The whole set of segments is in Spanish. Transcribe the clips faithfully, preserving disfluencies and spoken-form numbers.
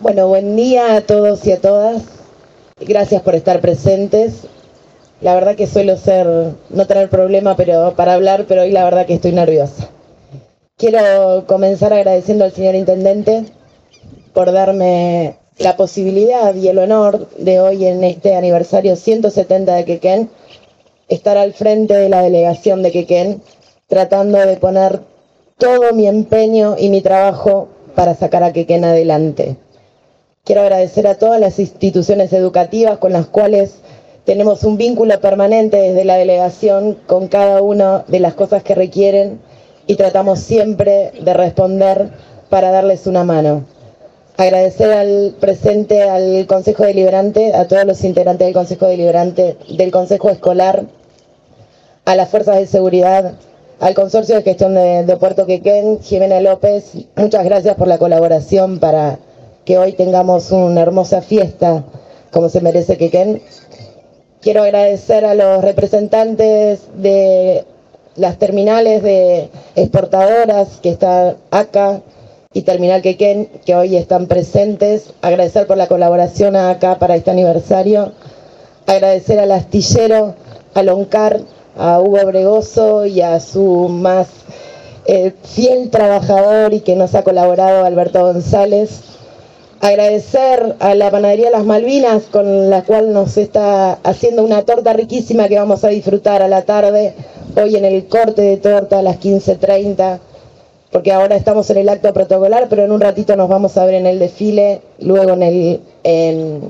Bueno, buen día a todos y a todas. Gracias por estar presentes. La verdad que suelo ser, no tener problema pero para hablar, pero hoy la verdad que estoy nerviosa. Quiero comenzar agradeciendo al señor Intendente por darme la posibilidad y el honor de hoy, en este aniversario ciento setenta de Quequén, estar al frente de la delegación de Quequén, tratando de poner todo mi empeño y mi trabajo para sacar a Quequén adelante. Quiero agradecer a todas las instituciones educativas con las cuales tenemos un vínculo permanente desde la delegación con cada una de las cosas que requieren y tratamos siempre de responder para darles una mano. Agradecer al presente, al Consejo Deliberante, a todos los integrantes del Consejo Deliberante, del Consejo Escolar, a las Fuerzas de Seguridad, al Consorcio de Gestión de, de Puerto Quequén, Jimena López, muchas gracias por la colaboración para que hoy tengamos una hermosa fiesta como se merece Quequén. Quiero agradecer a los representantes de las terminales de exportadoras que están acá y Terminal Quequén, que hoy están presentes. Agradecer por la colaboración acá para este aniversario. Agradecer al astillero, al ONCAR, a Hugo Bregoso y a su más eh, fiel trabajador y que nos ha colaborado, Alberto González. Agradecer a la Panadería Las Malvinas, con la cual nos está haciendo una torta riquísima que vamos a disfrutar a la tarde, hoy en el corte de torta a las quince treinta, porque ahora estamos en el acto protocolar, pero en un ratito nos vamos a ver en el desfile, luego en el, en,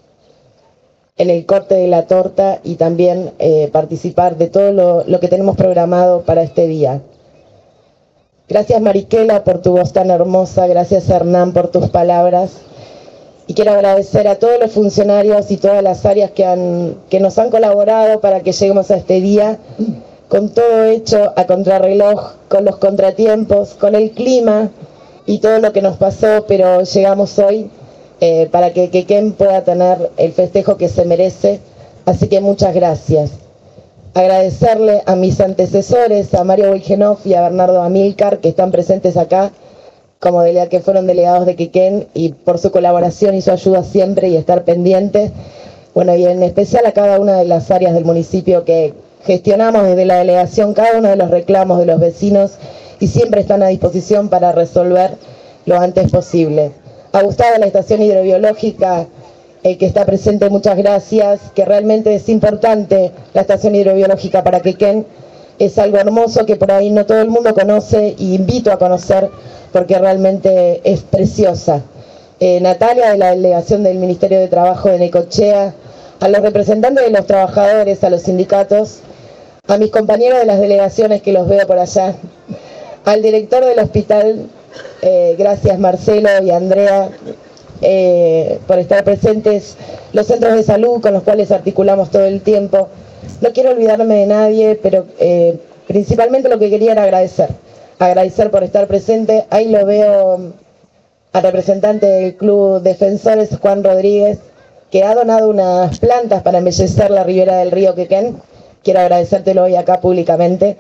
en el corte de la torta y también eh, participar de todo lo, lo que tenemos programado para este día. Gracias Mariquela por tu voz tan hermosa, gracias Hernán por tus palabras y quiero agradecer a todos los funcionarios y todas las áreas que, han, que nos han colaborado para que lleguemos a este día con todo hecho a contrarreloj, con los contratiempos, con el clima y todo lo que nos pasó, pero llegamos hoy eh, para que Quequén pueda tener el festejo que se merece, así que muchas gracias. Agradecerle a mis antecesores, a Mario Wilgenhoff y a Bernardo Amílcar, que están presentes acá, como delega, que fueron delegados de Quequén, y por su colaboración y su ayuda siempre y estar pendientes. Bueno, y en especial a cada una de las áreas del municipio que gestionamos desde la delegación, cada uno de los reclamos de los vecinos, y siempre están a disposición para resolver lo antes posible. A Gustavo, la estación hidrobiológica, Eh, que está presente, muchas gracias, que realmente es importante la estación hidrobiológica para Quequén, es algo hermoso que por ahí no todo el mundo conoce y invito a conocer porque realmente es preciosa. Eh, Natalia, de la delegación del Ministerio de Trabajo de Necochea, a los representantes de los trabajadores, a los sindicatos, a mis compañeros de las delegaciones que los veo por allá, al director del hospital, eh, gracias Marcelo y Andrea, Eh, por estar presentes, los centros de salud con los cuales articulamos todo el tiempo. No quiero olvidarme de nadie, pero eh, principalmente lo que quería era agradecer, agradecer por estar presente. Ahí lo veo al representante del Club Defensores, Juan Rodríguez, que ha donado unas plantas para embellecer la ribera del río Quequén. Quiero agradecértelo hoy acá públicamente.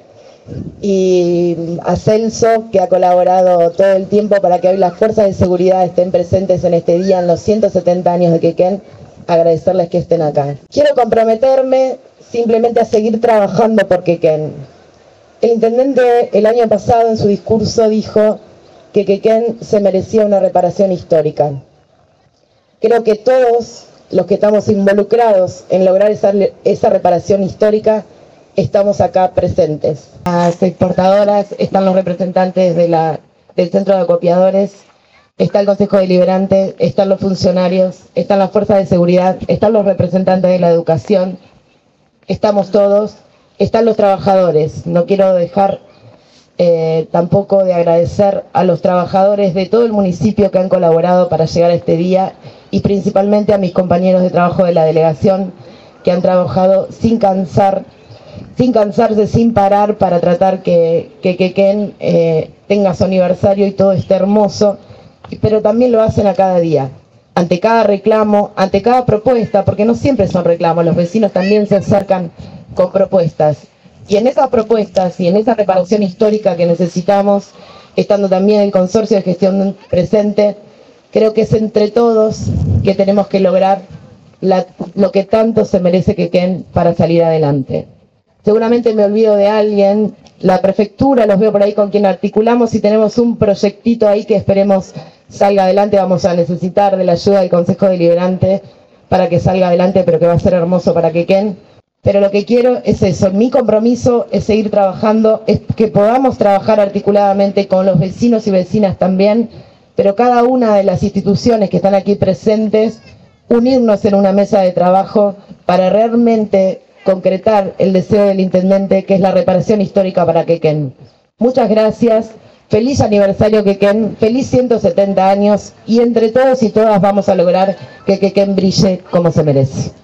Y a Celso, que ha colaborado todo el tiempo para que hoy las fuerzas de seguridad estén presentes en este día, en los ciento setenta años de Quequén, agradecerles que estén acá. Quiero comprometerme simplemente a seguir trabajando por Quequén. El intendente el año pasado en su discurso dijo que Quequén se merecía una reparación histórica. Creo que todos los que estamos involucrados en lograr esa, esa reparación histórica estamos acá presentes. Las exportadoras, están los representantes de la, del Centro de Acopiadores, está el Consejo Deliberante, están los funcionarios, están las fuerzas de seguridad, están los representantes de la educación, estamos todos, están los trabajadores. No quiero dejar eh, tampoco de agradecer a los trabajadores de todo el municipio que han colaborado para llegar a este día y principalmente a mis compañeros de trabajo de la delegación que han trabajado sin cansar sin cansarse, sin parar para tratar que que Quequén eh, tenga su aniversario y todo esté hermoso, pero también lo hacen a cada día, ante cada reclamo, ante cada propuesta, porque no siempre son reclamos, los vecinos también se acercan con propuestas, y en esas propuestas y en esa reparación histórica que necesitamos, estando también el Consorcio de Gestión presente, Creo que es entre todos que tenemos que lograr la, lo que tanto se merece Quequén para salir adelante. Seguramente me olvido de alguien, la prefectura, los veo por ahí con quien articulamos y tenemos un proyectito ahí que esperemos salga adelante. Vamos a necesitar de la ayuda del Consejo Deliberante para que salga adelante, pero que va a ser hermoso para Quequén. Pero lo que quiero es eso, mi compromiso es seguir trabajando, es que podamos trabajar articuladamente con los vecinos y vecinas también, pero cada una de las instituciones que están aquí presentes, unirnos en una mesa de trabajo para realmente concretar el deseo del intendente, que es la reparación histórica para Quequén. Muchas gracias, feliz aniversario Quequén, feliz ciento setenta años, y entre todos y todas vamos a lograr que Quequén brille como se merece.